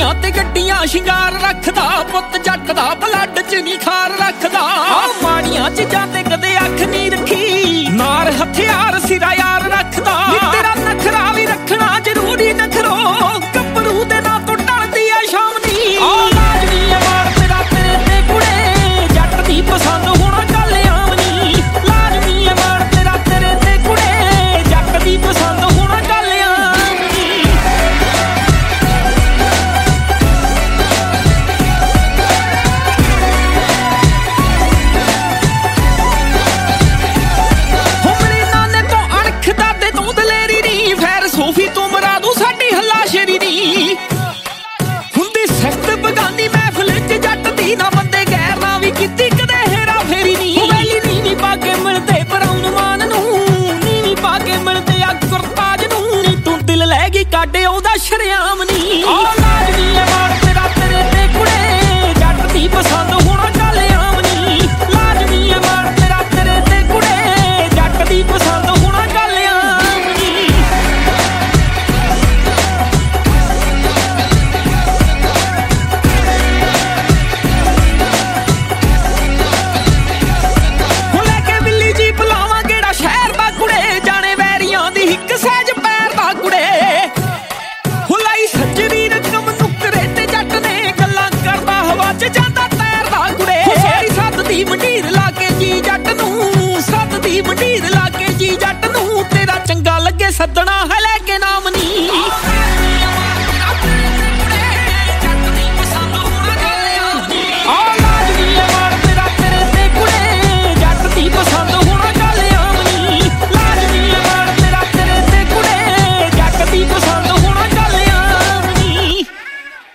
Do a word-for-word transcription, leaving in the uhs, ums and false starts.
ਗੱਡੀਆਂ ਤੇ ਗੱਡੀਆਂ ਸ਼ਿੰਗਾਰ ਰੱਖਦਾ, ਪੁੱਤ ਜੱਟ ਦਾ ਬਲੱਡ ਚ ਨੀ ਖਾਰ ਰੱਖਦਾ। ਮਾੜੀਆਂ ਚੀਜ਼ਾਂ ਤੇ ਕਦੇ ਅੱਖ ਨਹੀਂ ਰੱਖੀ, ਨਾਰ ਹਥਿਆਰ ਸਿਰਾ ਯਾਰ ਰੱਖਦਾ। ਤੇਰਾ ਨਖਰਾ ਵੀ ਰੱਖਣਾ ਜ਼ਰੂਰੀ ਨਖਰੋ, ਗੱਭਰੂ ਦੇ ਨਾਂ ਤੋਂ ਡਰਦੀ ਐ ਸ਼ਾਮ ਦੀ। ਲਾਜ਼ਮੀ ਐ ਮਾਰ ਤੇਰਾ ਤੇਰੇ ਤੇ ਕੁੜੇ, ਜੱਟ ਦੀ ਪਸੰਦ ਹੋਣਾ ਗੱਲ ਆਮ ਨੀ। ਲਾਜ਼ਮੀ ਐ ਮਾਰ ਤੇਰਾ ਤੇਰੇ ਤੇ ਕੁੜੇ, ਜੱਟ ਦੀ ਪਸੰਦ ਹੋਣਾ ਗੱਲ ਆਮ ਨੀ। ਹੁਮਲੀ ਨਾਨੇ ਤੋਂ ਅਣਖ ਦਾਦੇ ਤੋਂ ਦਲੇਰੀ ਨੀ, ਫੈਰ ਸੂਫੀ ਤੋਂ ਮਰਾ ਦੂ ਸਾਡੀ ਹੱਲਾਸ਼ੇਰੀ ਨੀ। ਹੁੰਦੀ ਸਖਤ ਬਗਾਨੀ ਮਹਿਫਲ ਚ ਜੱਟ ਦੀ, ਨਾ ਬੰਦੇ ਗੈਰ ਨਾ ਵੀ ਕੀਤੀ ਕਦੇ ਹੇਰਾ ਫੇਰੀ ਨੀ। ਵੈਲੀ ਨੀਵੀਂ ਪਾ ਕੇ ਮਿਲਦੇ ਬਰਾਉਨ ਮਾਨ ਨੂੰ, ਨੀਵੀਂ ਪਾ ਕੇ ਮਿਲਦੇ ਆ ਗੁਰਤਾਜ ਨੂੰ। ਨੀ ਤੂੰ ਦਿਲ ਲੈ ਗਈ ਕੱਢ ਉਹਦਾ ਸ਼ਰੇਆਮ